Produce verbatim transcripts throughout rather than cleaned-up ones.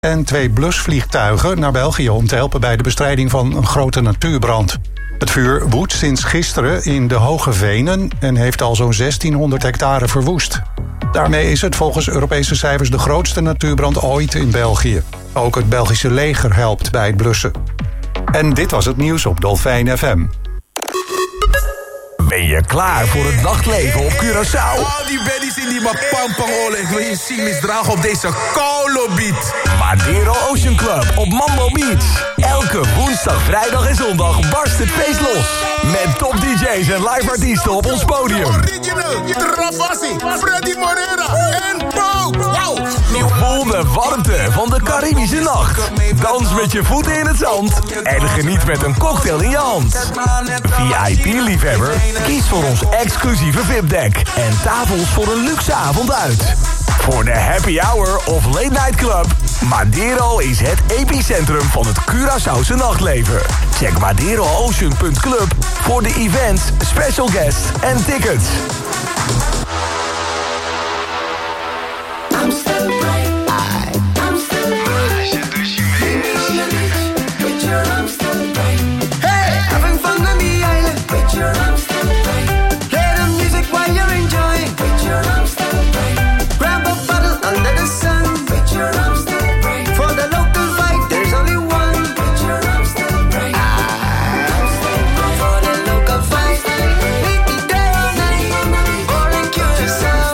en twee blusvliegtuigen naar België om te helpen bij de bestrijding van een grote natuurbrand. Het vuur woedt sinds gisteren in de Hoge Venen en heeft al zo'n zestienhonderd hectare verwoest. Daarmee is het volgens Europese cijfers de grootste natuurbrand ooit in België. Ook het Belgische leger helpt bij het blussen. En dit was het nieuws op Dolfijn F M. Ben je klaar voor het nachtleven op Curaçao? Al die baddies in die mapampangole, ik wil je zien misdragen op deze koude beat. Madeiro Ocean Club op Mambo Beach. Elke woensdag, vrijdag en zondag barst het feest los. Met top D J's en live artiesten op ons podium. Original, Travassi, Freddy Morera en Bo. Wow. Voel de warmte van de Caribische nacht. Dans met je voeten in het zand. En geniet met een cocktail in je hand. V I P-liefhebber? Kies voor ons exclusieve V I P-deck. En tafels voor een luxe avond uit. Voor de happy hour of late night club. Madeiro is het epicentrum van het Curaçaose nachtleven. Check madeiroocean punt club voor de events, special guests en tickets. I'm still bright. I, I'm still bright. With your I'm still bright. Hey, having fun on the island. With your I'm still bright. Play the music while you're enjoying. With your I'm still bright. Grab a bottle under the sun. With your I'm still bright. For the local vibe, there's only one. With your I'm still bright. I'm still bright. For the local vibe, meet me there all night. Or in Curaçao.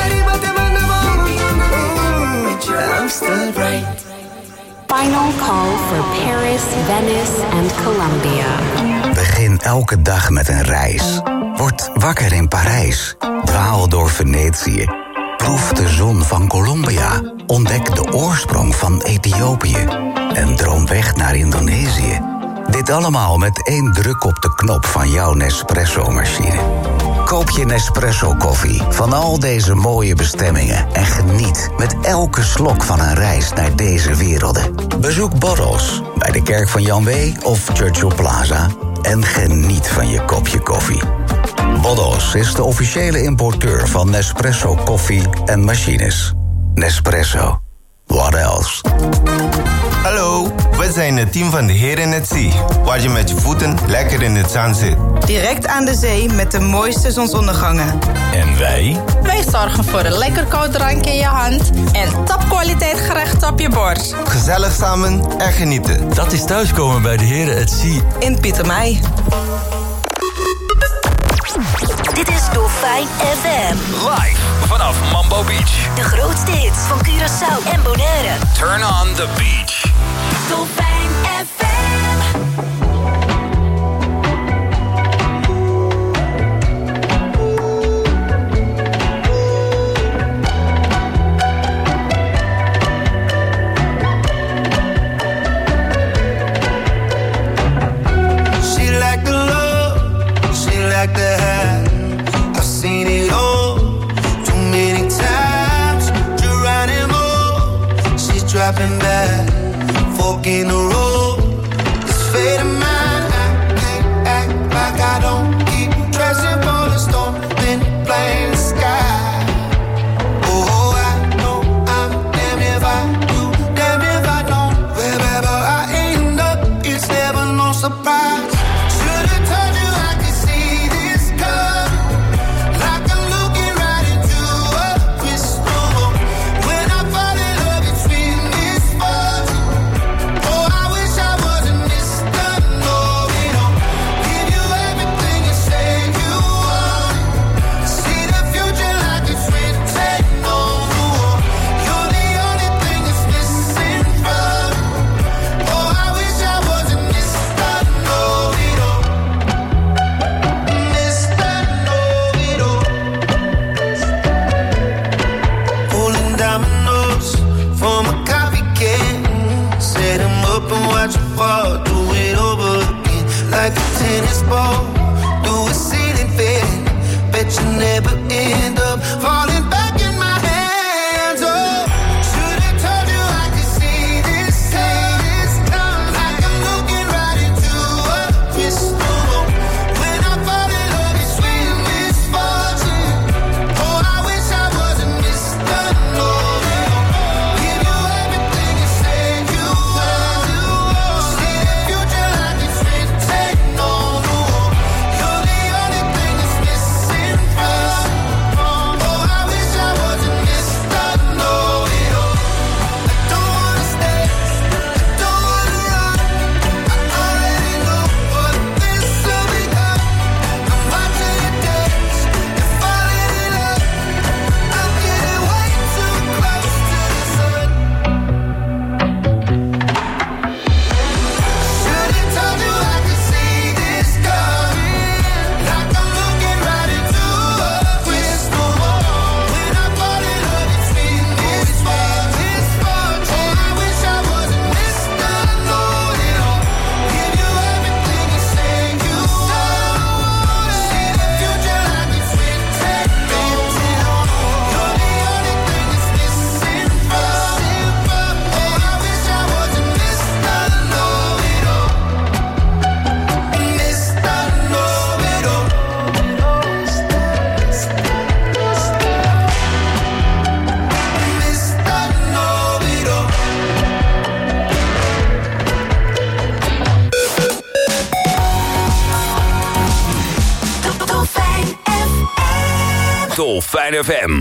I'm still bright. Final call for Paris, Venice and Colombia. Begin elke dag met een reis. Word wakker in Parijs. Dwaal door Venetië. Proef de zon van Colombia. Ontdek de oorsprong van Ethiopië. En droom weg naar Indonesië. Dit allemaal met één druk op de knop van jouw Nespresso-machine. Koop je Nespresso koffie van al deze mooie bestemmingen en geniet met elke slok van een reis naar deze werelden. Bezoek Bottles bij de Kerk van Jan W. of Churchill Plaza en geniet van je kopje koffie. Bottles is de officiële importeur van Nespresso koffie en machines. Nespresso. What else? Hallo, we zijn het team van de Heren in het Zee, waar je met je voeten lekker in het zand zit. Direct aan de zee met de mooiste zonsondergangen. En wij? Wij zorgen voor een lekker koud drankje in je hand en topkwaliteit gerecht op je bord. Gezellig samen en genieten. Dat is thuiskomen bij de Heren at Sea in Pietermij. Dit is Dolfijn F M. Live vanaf Mambo Beach. De grootste hits van Curaçao en Bonaire. Turn on the beach. Dolfijn F M. She like the love, she like the high. I've seen it all too many times. Geronimo, she's dropping back, fork in the road. It's fate of mine. I can't act like I don't keep dressing for the storm, then blame the sky. Oh, I know I'm damned if I do, damned if I don't. Wherever I end up, it's never no surprise. Should've told you I could see this coming, like I'm looking right into a crystal ball. When I fall in love, it's with misfortune. Oh, I wish I wasn't this done, no, it don't. Give you everything you say you want. See the future like it's written on the wall. You're the only thing that's missing from me. Oh, I wish I wasn't this done, no, it don't. This done, no, it don't. Pulling dominoes from a coffee can. Set 'em up and watch 'em fall. Do it over again like a tennis ball. Do a ceiling fan. Bet you never end up falling back in my hands. Oh, should've told you I could see this, see this coming. Like I'm looking right into a crystal ball. When I fall in love, it's with misfortune. Oh, I wish I wasn't this done, no, it don't. Give you everything you say Dolfijn F M.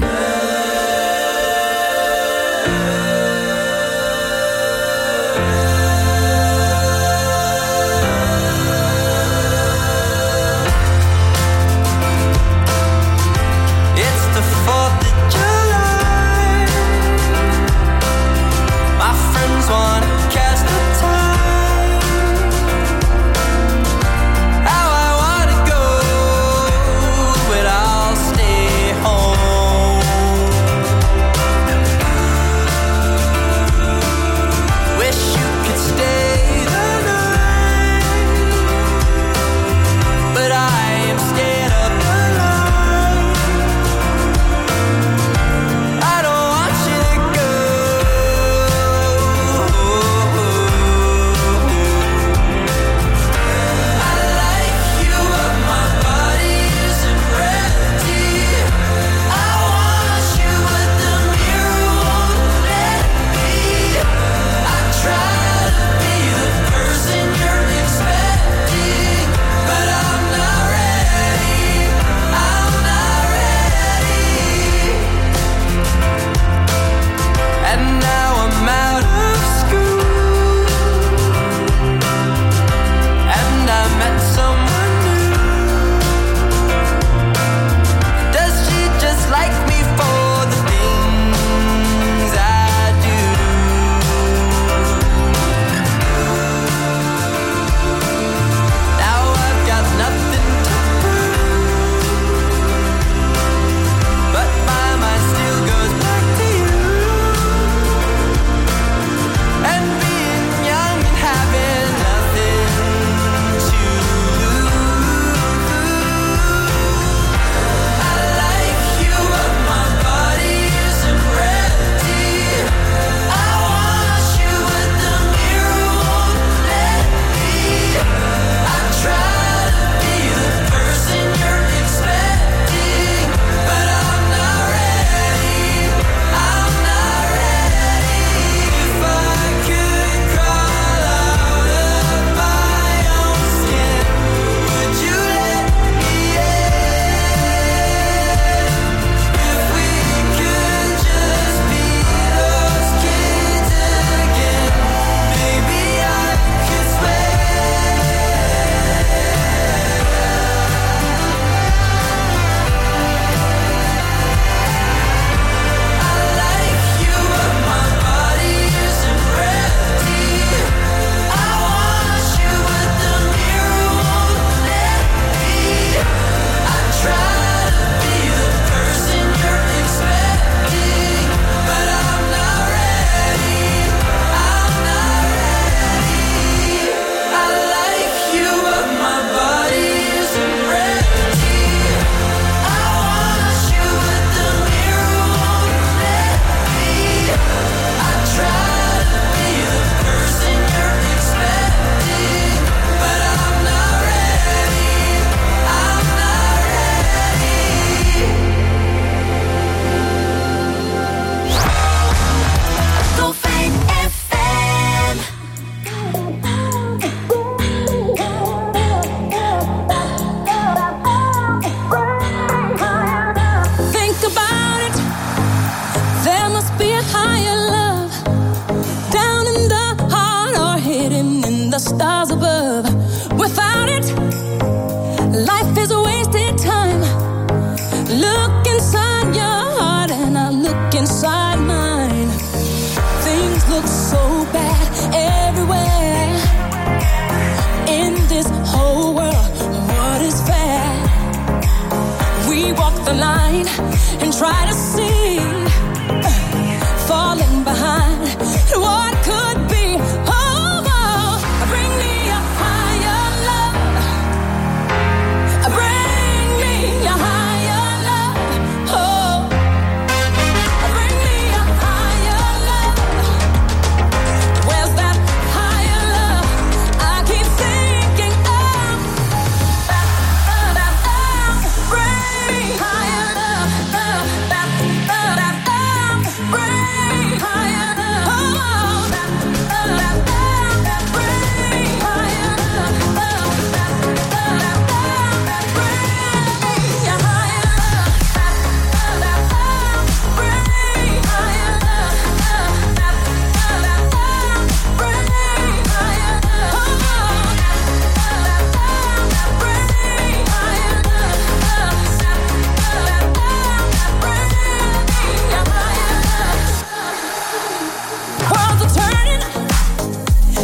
Falling behind what could be. Oh, oh, bring me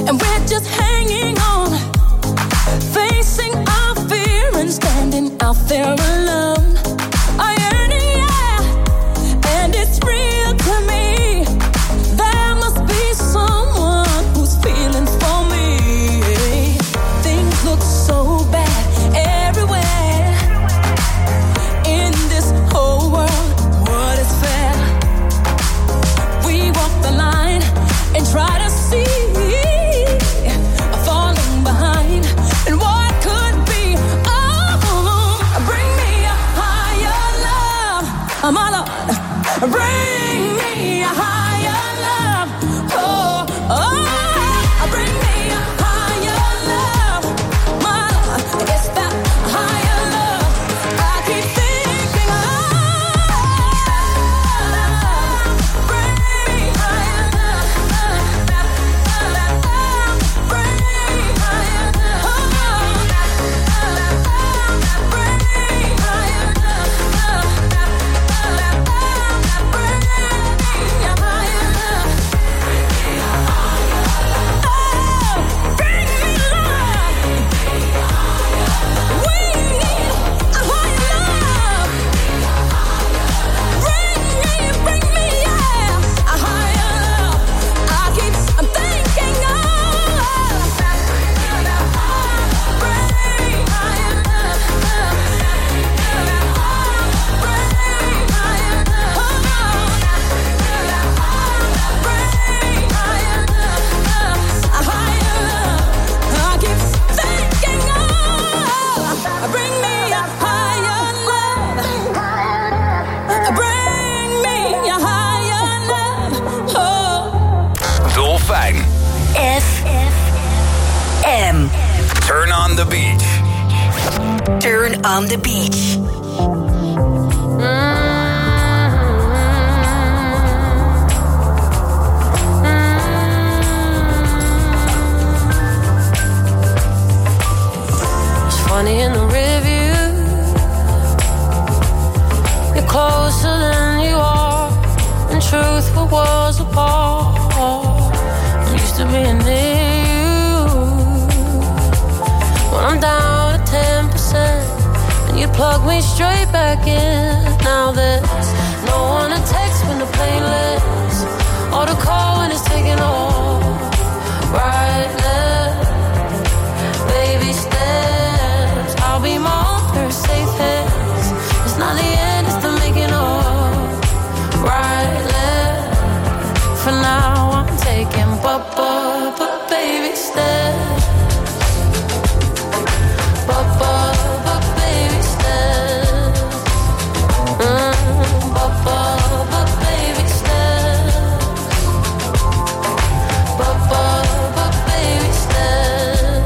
and we're just hanging on, facing our fear and standing out there alone. I yearn, yeah, and it's real to me. There must be someone who's feeling for me. Things look so bad everywhere in this whole world. What is fair? We walk the line and try to see, falling behind, and what could be. Oh, bring me a higher love, my Lord. Bring me a higher love. Oh, oh, bring me a higher love, my Lord. It's that higher love I keep thinking of. Bring me higher love. Bring me higher love. Bring me higher on the beach. Turn on the beach. It's funny in the review. You're closer than you are. In truth, we're worlds apart. I'm used to being near you. When I'm down to ten percent, and you plug me straight back in. Now there's no one to text when the plane lands, or to call when it's taking off. Right left, baby steps. I'll be my own first safe hands. It's not the end, it's the making of. Right left, for now I'm taking but but but baby steps. But but but baby steps. Mm, but but but baby steps. But but but baby steps.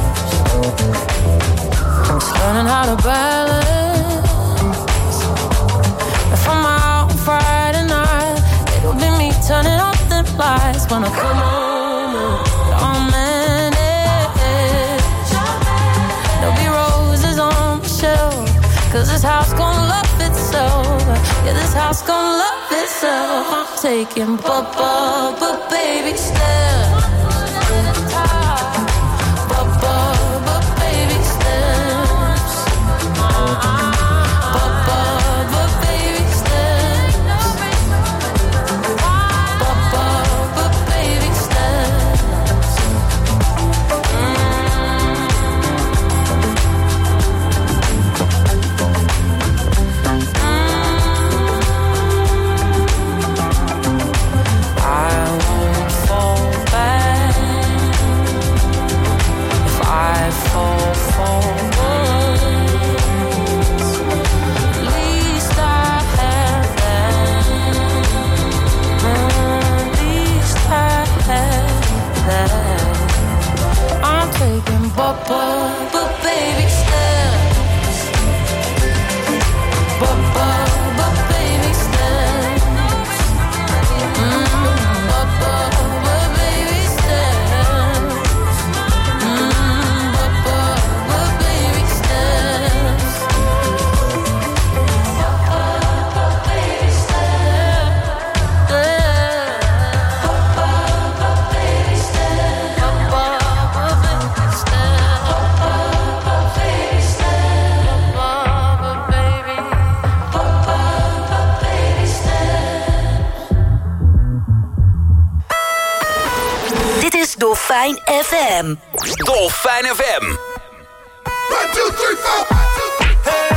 I'm just learning how to balance. If I'm out on Friday night, it'll be me turning off the lights when I come home. I'll manage. There'll be roses on the shelf, 'cause this house gon' love itself. Yeah, this house gon' love itself. I'm taking but but but baby steps. But but but baby steps. But but but baby steps. But but but baby steps. I won't fall back if I fall for once. At least I have that. At least I have that. I'm taking but but but baby steps. But but but baby steps. Mm, but but but baby steps. Mm, but but but baby steps. But but but baby steps. But but but baby steps. Dolfijn F M. Dolfijn F M. One, two, three, four. Hey.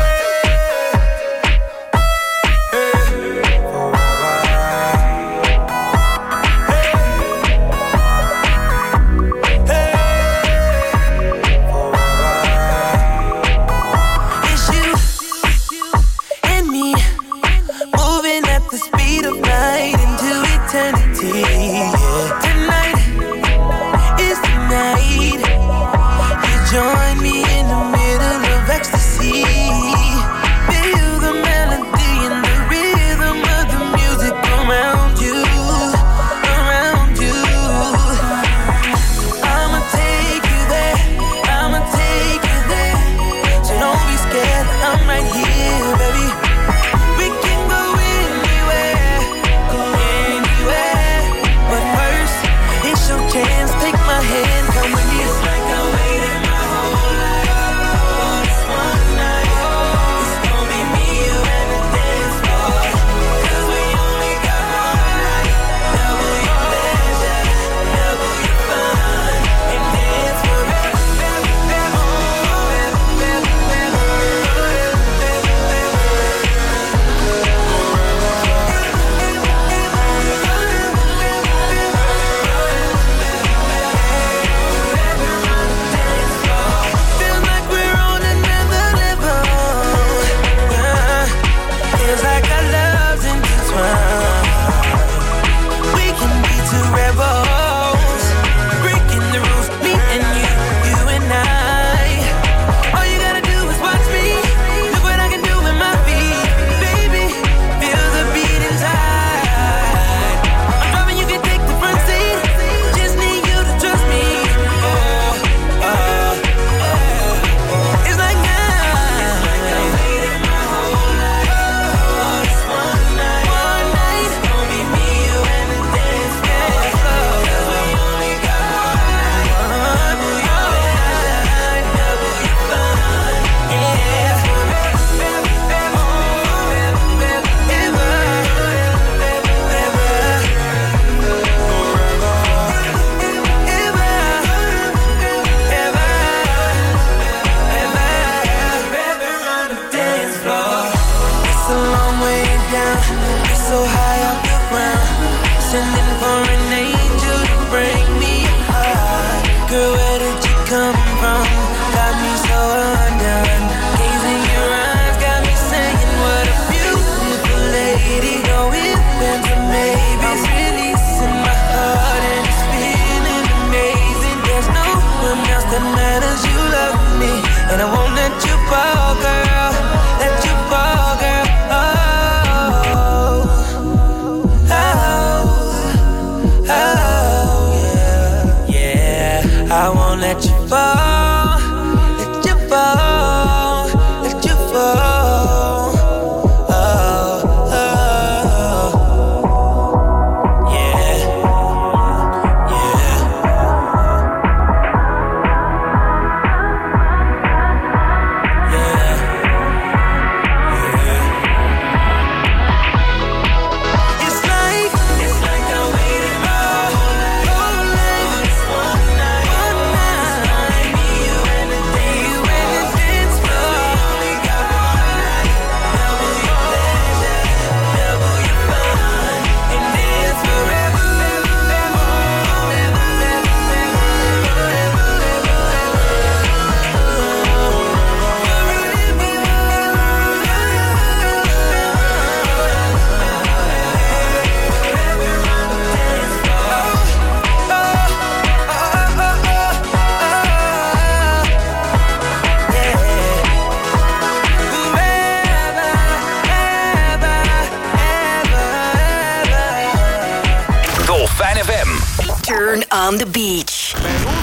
Turn on the beach.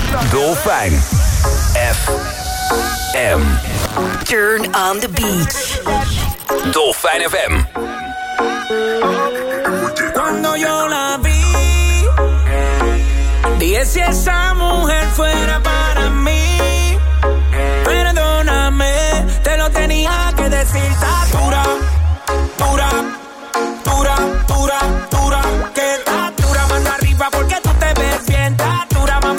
Dolfijn F M. Turn on the beach. Dolfijn F M. Cuando yo la vi, dije si esa mujer fuera para mí. Perdóname, te lo tenía que decir. Está dura, dura, dura, dura, dura. Que está dura, mano arriba porque tú te ves bien. Está dura, mami.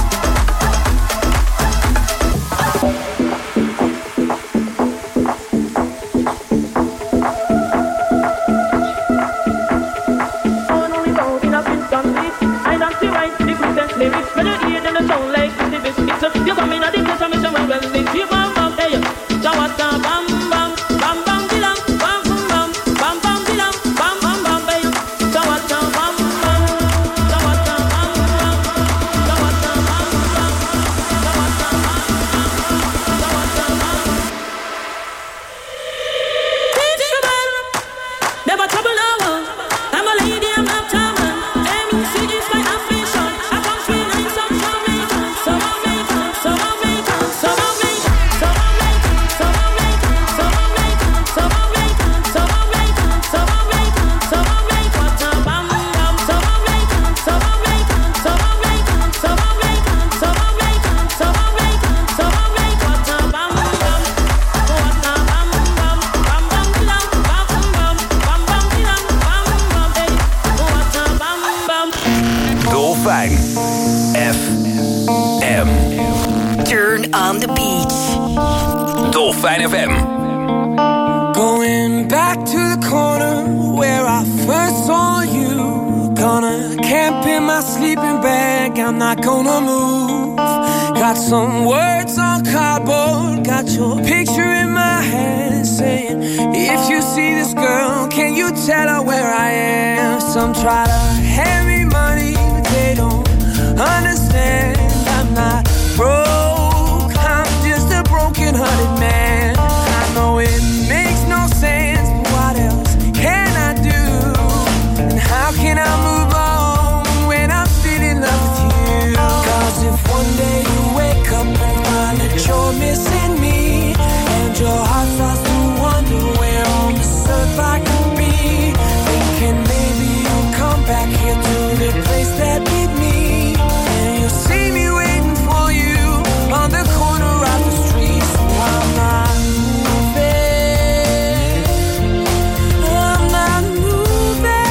fijn. F M. Turn on the beach. Dolfijn F M. Going back to the corner where I first saw you. Gonna camp in my sleeping bag, I'm not gonna move. Got some words on cardboard, got your picture in my hand, saying, if you see this girl, can you tell her where I am? Some try to hand me money, but they don't understand. I'm not broke, I'm just a broken-hearted man. I know it makes no sense, but what else can I do? And how can I move on when I'm still in love with you? Cause if one day you wake up and find that you're missing me, and your heart starts to wonder where on this earth I could be, thinking maybe you'll come back here to the place that beat me, and you'll see me waiting for you on the corner of the street. So I'm not moving, I'm not moving.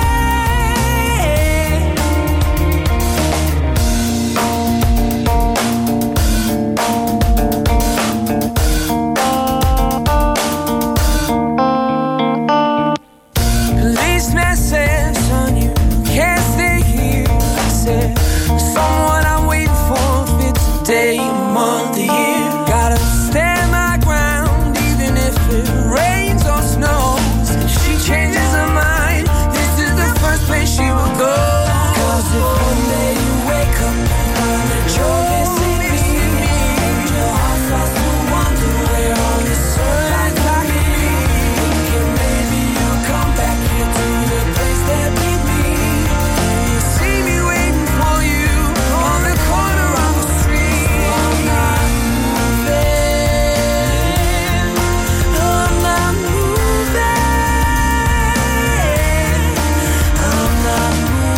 Policeman said, son, you can't stay here. I said, someone I'm waiting for fits a day, a month, a year. Gotta stand my ground even if it rains or snows. If she changes her mind, this is the first place she will go. Cause if one day you wake up and find that you're missing me, your heart starts to wonder where on this earth I could be, thinking maybe you'll come back here to the place that beat me, and you'll see me waiting for you on the corner of the street. So I'm not moving, I'm not moving, I'm not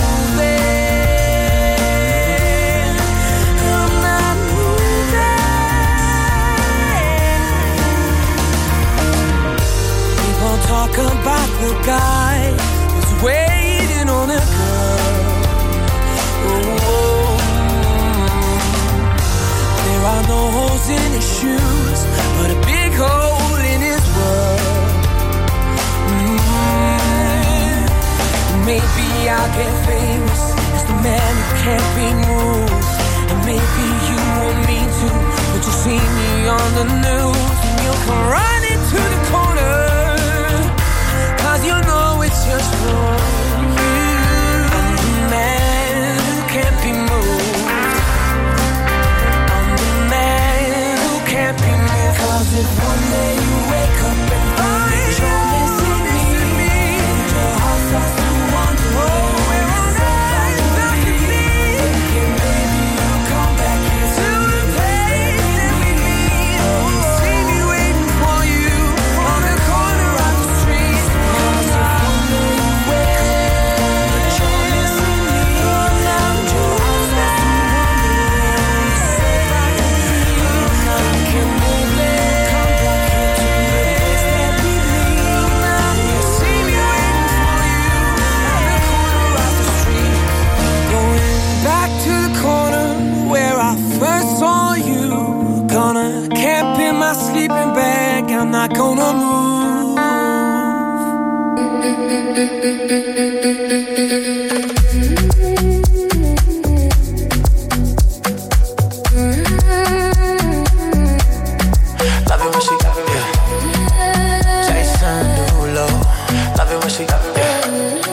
moving, I'm not moving. People talk about the guy who's waiting on a girl. Oh, there are no holes in his shoes, but a big hole in his world. Mm. Maybe I'll get famous as the man who can't be moved, and maybe you want me to, but you'll see me on the news, and you'll come running to the corner, cause you know it's just for you. I'm the man who can't be moved, I'm the man who can't be moved. Cause if one day you wake up and find that you're missing me, and your heart starts to wonder where on earth I could be, thinking maybe you'll come back here to the place that we meet, and you'll see me waiting for you on the corner of the street. Cause if one day you wake up and you're missing me, and your heart starts to wonder where on this earth I could be, thinking maybe you'll come back here to the place that we meet, and you'll see me waiting for you on the corner of the street. Going back to the corner where I first saw you. Gonna camp in my sleeping bag, I'm not gonna move. Love it when she got it, yeah. Jason Derulo. Love it when she got it, yeah.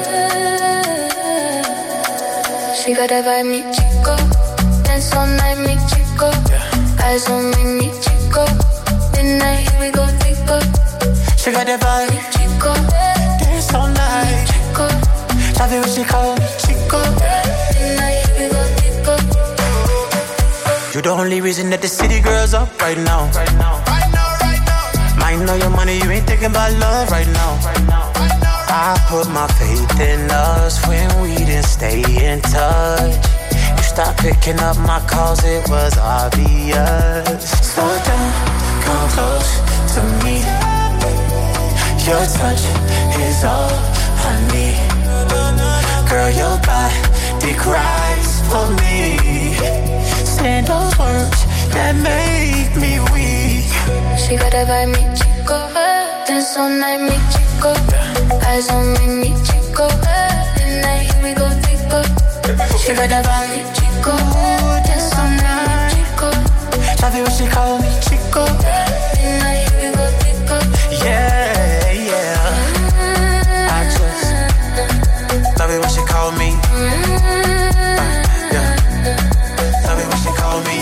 She got that vibe, mi chico. Dance all night, mi chico. Eyes on me, mi chico. Midnight, here we go, chico. She got that vibe, Chico. dance all night. Chico. Love it when she call me Chico. Midnight, here we go, chico. You the only reason that the city girls up right now. Right now, right now, right now. Mind know your money, you ain't thinking about love right now. Right now, right now. I put my faith in us when we didn't stay in touch. You stopped picking up my calls, it was obvious. Slow down, come close to me. Your touch is all I need. Girl, your body cries for me. Saying those words that make me weak. She got a vibe, me chico. Dance all night, me chico. Eyes on me, me chico. Midnight, here we go, tico. She got a vibe, me chico. Dance all night, me chico. Love it when she call me chico. Midnight, here we go, tico. Yeah, yeah. I just love it when she call me. Uh, yeah. Love it when she call me.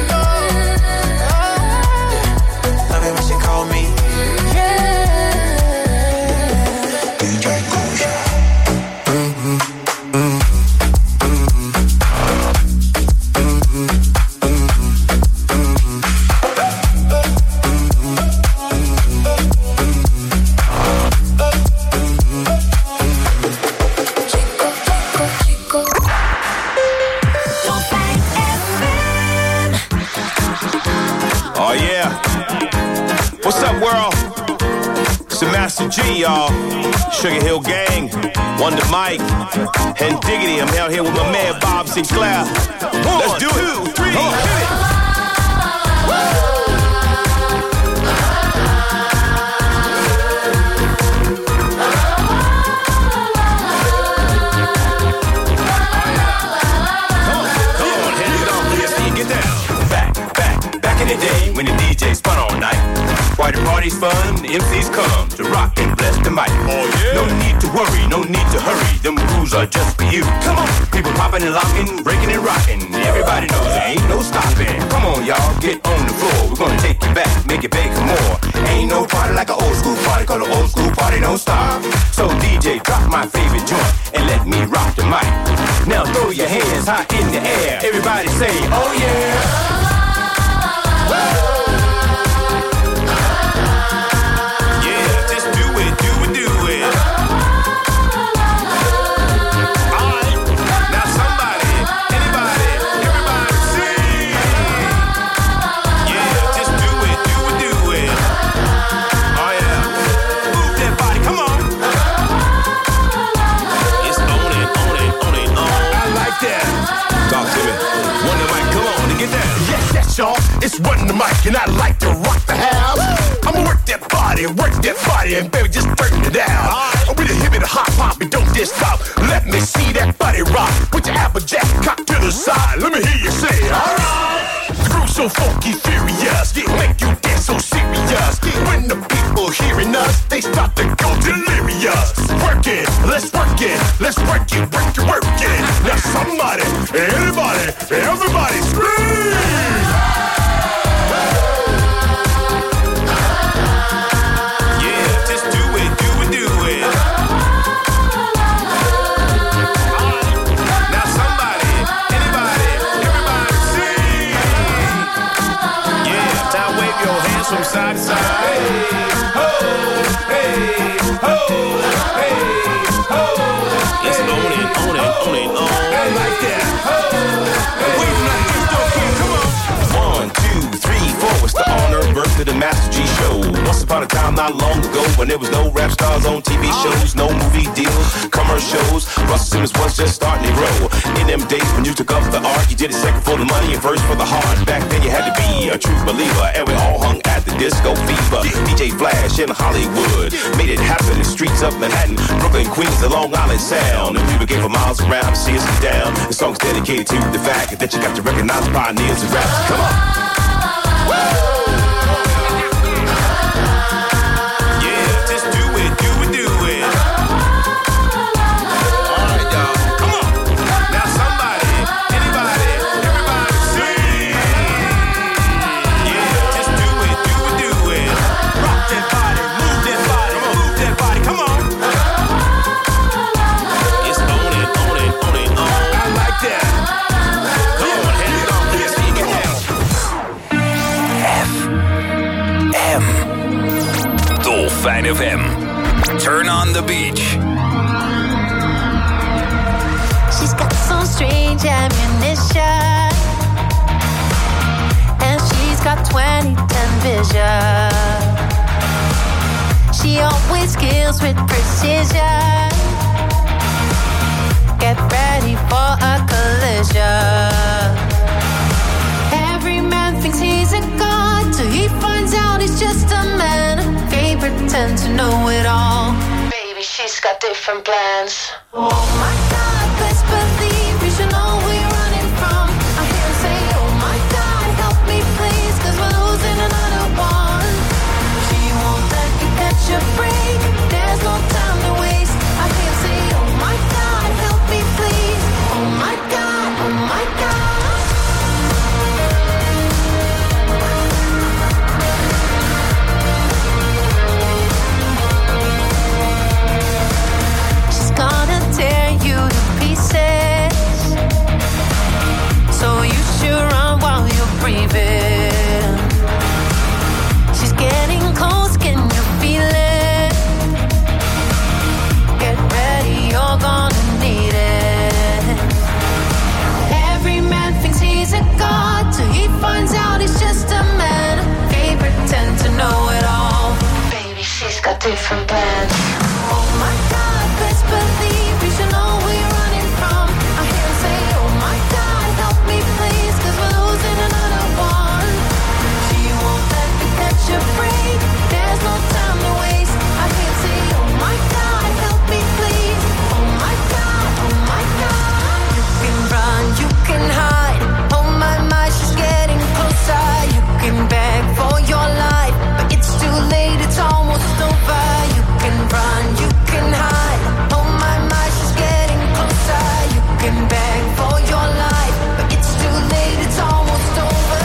Love it when she call me. D J Koja. Mm-hmm. Mm-hmm. Master G, y'all. Sugar Hill Gang, Wonder Mike, and Diggity. I'm out here with my man Bob Sinclair. One, Let's do two, it. Three, Come on. Hit it. Come on, come on, hand it off. Yes, you get down. Back, back, back in the day when the D J spun all night. Why the party's fun, the M Cs come to rock and bless the mic. Oh yeah. No need to worry, no need to hurry. Them rules are just for you. Come on, people popping and locking, breaking and rocking. Everybody knows there ain't no stopping. Come on, y'all, get on the floor. We're gonna take you back, make it big for more. Ain't no party like an old school party, cause an old school party don't stop. So D J, drop my favorite joint and let me rock the mic. Now throw your hands high in the air. Everybody say, oh yeah. Woo! It's Run the Mic and I like to rock the house. I'ma work that body, work that body, and baby just turn it down. I'm with a hip and a hop hop and don't just stop. Let me see that body rock. Put your applejack cock to the side. Let me hear you say, alright. The groove so funky, furious, it make you dance so serious. When the people hearing us, they start to go delirious. Work it, let's work it, let's work it, work it, work it. Now somebody, anybody, everybody scream. From side to side, hey, ho, hey, ho, hey, ho. It's on it, on it, on it, on. I like that. Ho, hey. Wait a minute, don't keep, come on. One, two, three, four. It's the honor birth of the Master G show. Once upon a time, not long ago, when there was no rap stars on T V shows, no movie deals, commercials. Russell Simmons was just starting to grow. In them days when you took up the art, you did it second for the money and first for the heart. Back then you had to be a true believer, and we all hung at the disco fever. D J Flash in Hollywood made it happen in the streets of Manhattan, Brooklyn, Queens, the Long Island Sound. And people came for miles around to see us get down. The song's dedicated to the fact that you got to recognize pioneers and raps. Come on. Woo! Fine F M. Turn on the beach. She's got some strange ammunition, and she's got twenty ten vision. She always kills with precision. Get ready for a collision. different plans. Oh my God, best believe you should know who you're running from. I hear him say, oh my God, help me please, cause we're losing another one. She won't let you catch a break, there's no time to waste. I hear him say, oh my God, help me please. Oh my God, oh my God. Gonna tear you to pieces, so you should run while you're breathing. She's getting close, can you feel it? Get ready, you're gonna need it. Every man thinks he's a god till he finds out he's just a man. They pretend to know it all. Baby, she's got different plans. Oh my God, best believe you should know who you're running from. I hear him say, oh my God, help me please, cause we're losing another one. She won't let you catch a break, there's no time to waste. I hear him say, oh my God, help me please. Oh my God, oh my God. You can run, you can hide. Oh my, my, she's getting closer. You can beg for your life, but it's too late, it's almost over. You can run, you can hide. Oh my, my, she's getting closer. You can beg for your life, but it's too late, it's almost over.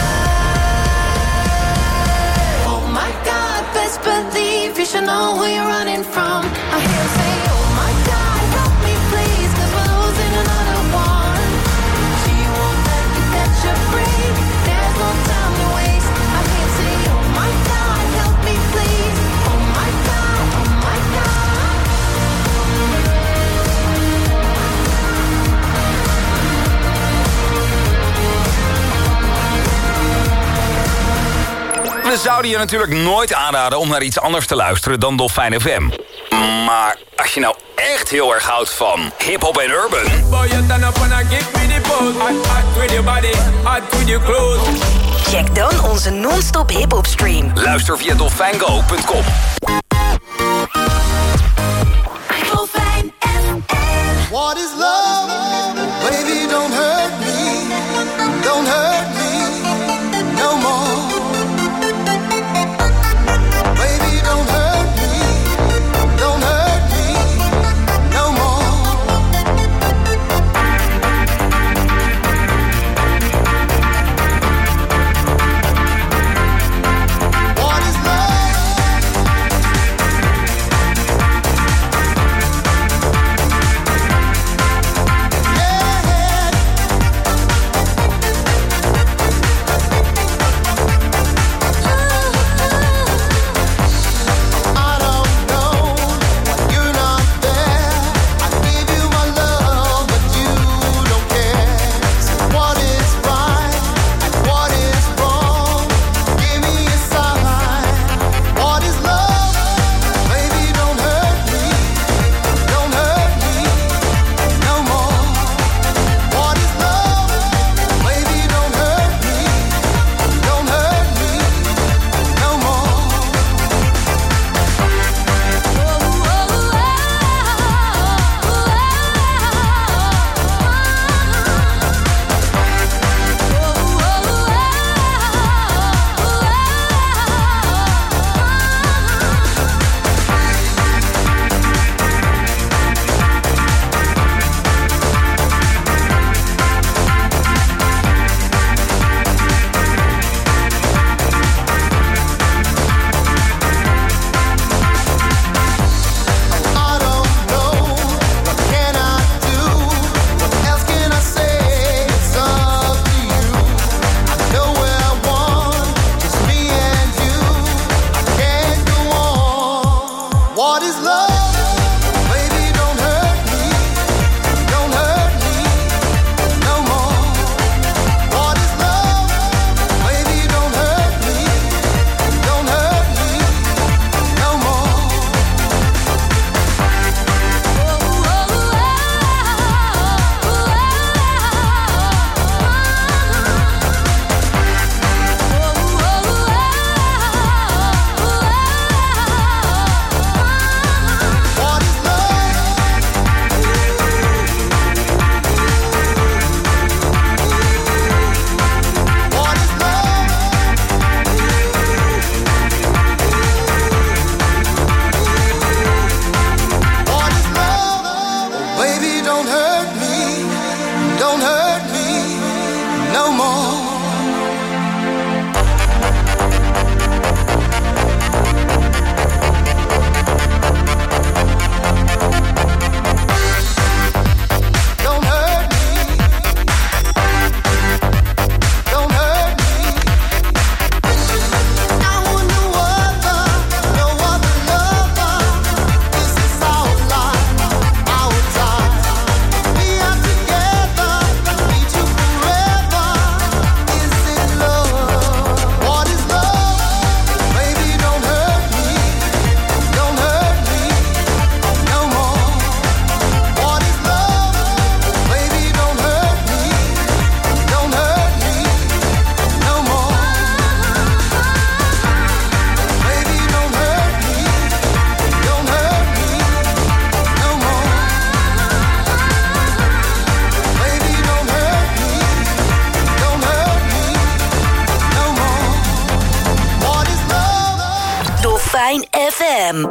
Oh my God, best believe you should know who you're running from. I hear him say, oh my God, help me please, cause we're losing another one. She won't let you catch a break, there's no time to waste. I hear him say, oh my God, help me please. Oh my God, oh my God. We zouden je natuurlijk nooit aanraden om naar iets anders te luisteren dan Dolfijn F M. Maar als je nou echt heel erg houdt van hip-hop en urban... Check dan onze non-stop hip-hop stream. Luister via dolfijngo punt com. Dolfijn F M. What is love? Baby, don't hurt me. Don't hurt me no more. Baby, don't hurt me. Don't hurt me no more. What is love? no more. Dolfijn F M.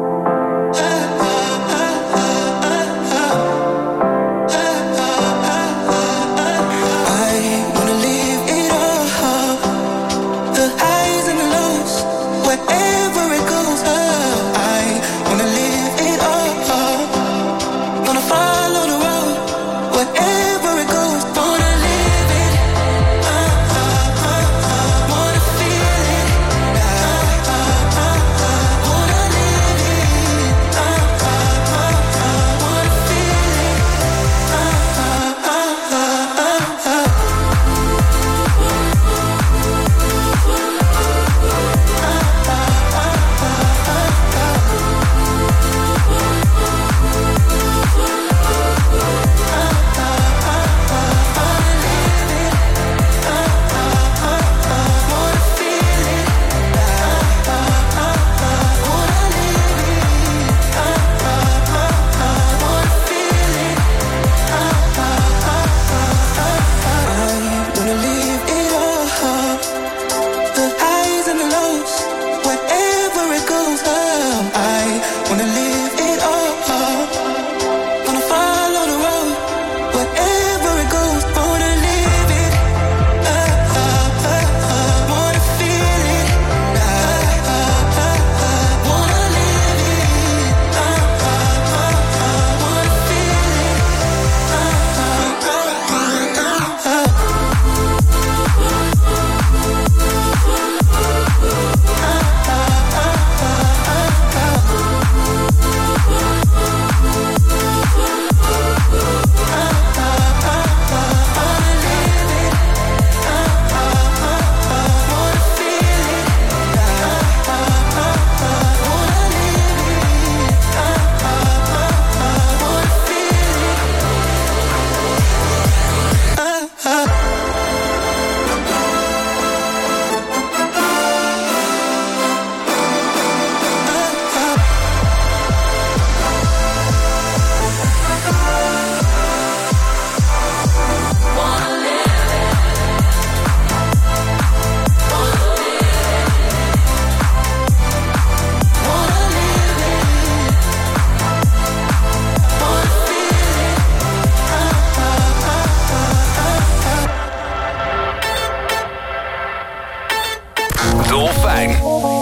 Dolfijn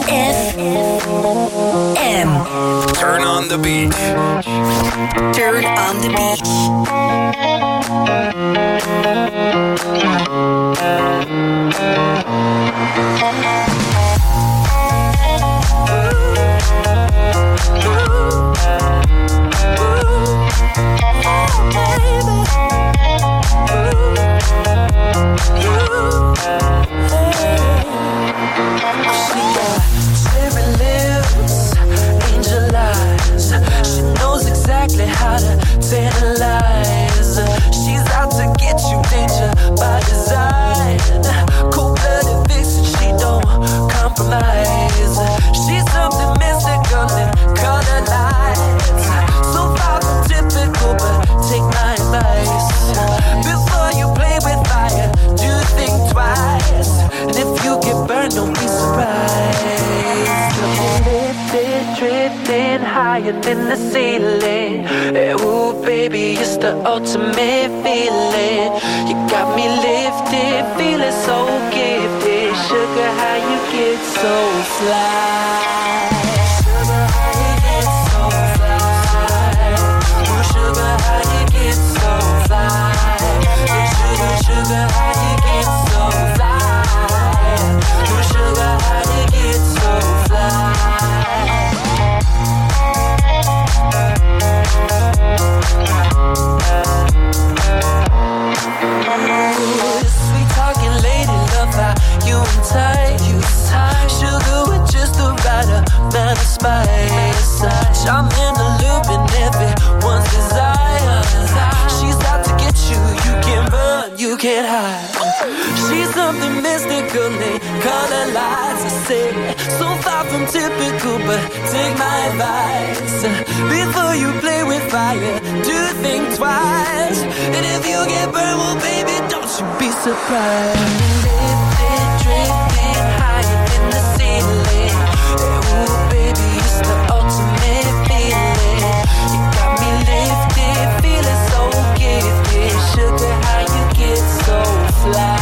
F M. Turn on the beach. Turn on the beach. How to tantalize. She's out to get you, danger by design. Cold-blooded vixen, she don't compromise. She's something mystical in colored lights. So far from typical, but take my advice. Before you play with fire, do think twice. And if you get burned, don't be surprised. Lifted, drifting higher than the ceiling. Ooh, baby, it's the ultimate feeling. You got me lifted, feeling so gifted. Sugar, how you get so fly? Sugar, how you get so fly? Oh, sugar, how you get so fly? Sugar, sugar, how you get so fly? Oh, sugar, how you get so fly? Sweet talking lady, love how you and tight. Sugar with just the right amount of spice. I'm in the loop and everyone's desire. She's out to get you, you can't run, you can't hide. She's something mystical, they color lights. I say, so far from typical, but take my advice. Before you play with fire, do think twice. And if you get burned, well baby, don't you be surprised. Lifted, drifting higher than the ceiling. Ooh baby, it's the ultimate feeling. You got me lifted, feeling so gifted. Sugar, how you get so fly?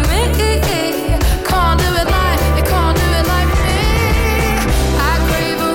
Can't do it like me. I crave a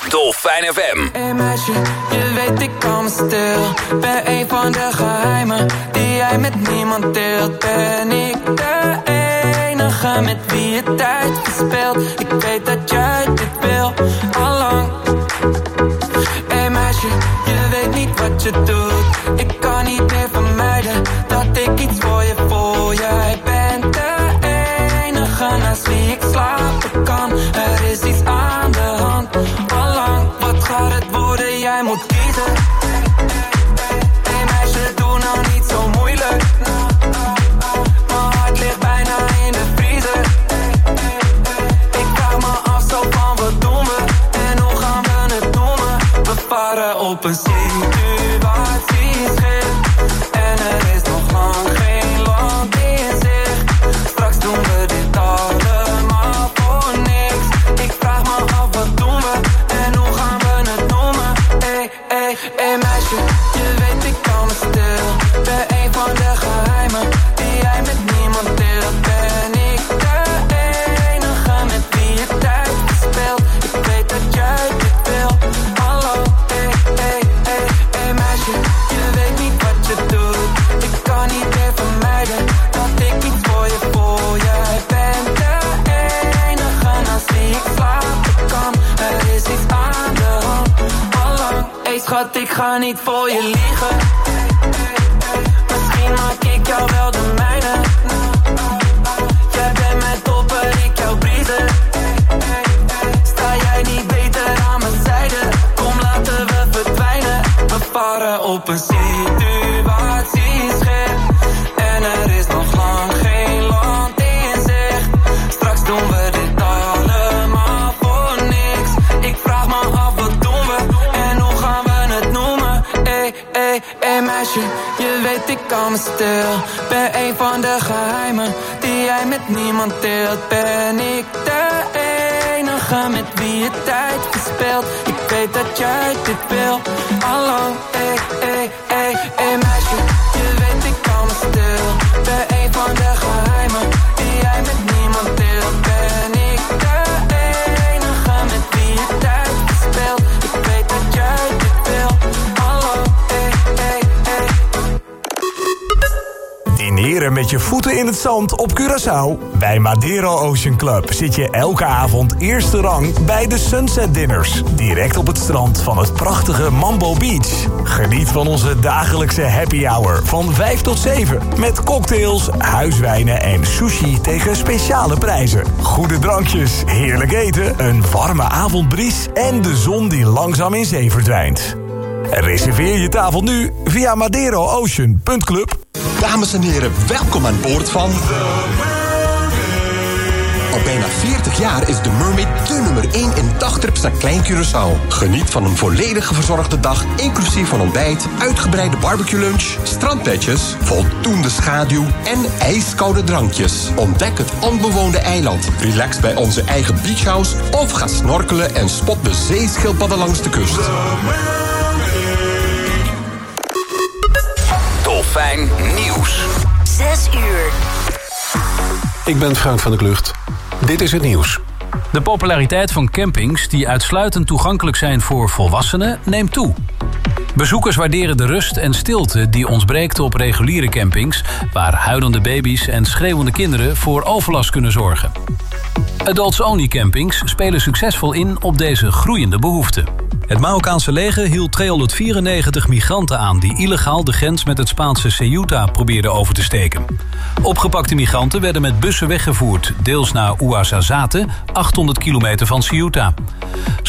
Dolfijn F M. Hey meisje, je weet ik kan me stil. Ben een van de geheimen die jij met niemand deelt. Ben ik de enige met wie je tijd verspeelt. Ik weet dat jij dit wil, allang. Hey meisje, je weet niet wat je doet. Ik kan niet meer vermijden dat ik iets voor je voel. Jij bent de enige naast wie ik slapen kan. Er is iets aan de hand, allang. Wat gaat het worden? Jij moet kiezen. Hey meisje, doe nou niet zo moeilijk. Mijn hart ligt bijna in de vriezer. Ik vraag me af zo van wat doen we en hoe gaan we het noemen. We varen op een situatieschip en er is nog lang geen land in zicht. Straks doen we dit allemaal voor niks. Ik vraag me af wat doen we en hoe gaan we het noemen. Hey, hey, hey meisje, je weet ik kan me stil. Ben een van de geheimen die jij met niemand deelt. Ben ik de enige met wie je tijd verspeelt. Ik weet dat jij dit wil, hallo. Hey, hey, hey, hey meisje, je weet niet wat je doet. Ik kan niet meer vermijden dat ik iets voor je voel. Jij bent de enige naast wie ik slapen kan. Er is iets aan de hand, allang. Hey schat, ik ga niet voor je liegen. Misschien maak ik jou wel de mijne. Jij bent mijn topper, ik jou briezen. Sta jij niet beter aan mijn zijde? Kom laten we verdwijnen. We varen op een situatieschip en er is nog lang geen land in zicht. Straks doen we dit allemaal voor niks. Ik vraag me af wat doen we en hoe gaan we het noemen. Ey, ey, ey meisje, je weet ik kan me stil. Ben een van de geheimen die jij met niemand deelt. Ben ik de enige met wie je tijd verspeelt. Ik weet dat jij dit wil, allang. Ey, ey, ey, ey meisje, je weet ik kan me stil. Ben een van de geheimen die jij met niemand deelt. Ben ik de enige met wie je tijd verspeelt. Ik weet dat jij dit wil, allang. Ey, ey, ey. Dineren met je voeten in het zand op Curaçao? Bij Madero Ocean Club zit je elke avond eerste rang bij de Sunset Dinners. Direct op het strand van het prachtige Mambo Beach. Geniet van onze dagelijkse happy hour van vijf tot zeven. Met cocktails, huiswijnen en sushi tegen speciale prijzen. Goede drankjes, heerlijk eten, een warme avondbries en de zon die langzaam in zee verdwijnt. Reserveer je tafel nu via madero ocean punt club. Dames en heren, welkom aan boord van... Al bijna veertig jaar is de Mermaid de nummer één in dagtrips naar Klein Curaçao. Geniet van een volledig verzorgde dag, inclusief van ontbijt, uitgebreide barbecue lunch, strandpetjes, voldoende schaduw en ijskoude drankjes. Ontdek het onbewoonde eiland, relax bij onze eigen beachhouse of ga snorkelen en spot de zeeschildpadden langs de kust. Dolfijn Nieuws. Zes uur. Ik ben Frank van der Klucht. Dit is het nieuws. De populariteit van campings die uitsluitend toegankelijk zijn voor volwassenen neemt toe. Bezoekers waarderen de rust en stilte die ons breekt op reguliere campings, waar huilende baby's en schreeuwende kinderen voor overlast kunnen zorgen. Adults-only campings spelen succesvol in op deze groeiende behoefte. Het Marokkaanse leger hield tweehonderdvierennegentig migranten aan die illegaal de grens met het Spaanse Ceuta probeerden over te steken. Opgepakte migranten werden met bussen weggevoerd, deels naar Ouarzazate, achthonderd kilometer van Ceuta.